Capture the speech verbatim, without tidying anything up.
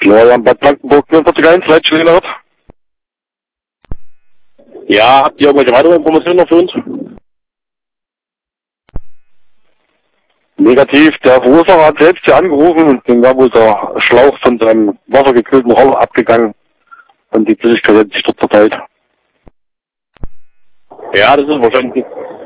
Florian Bad Blankenburg, vierundvierzig eins, Leitstelle. Ja, habt ihr irgendwelche weitere Informationen noch für uns? Negativ, der Verursacher hat selbst hier angerufen und dann war wohl der Schlauch von seinem wassergekühlten Roller abgegangen und die Flüssigkeit hat sich dort verteilt. Ja, das ist wahrscheinlich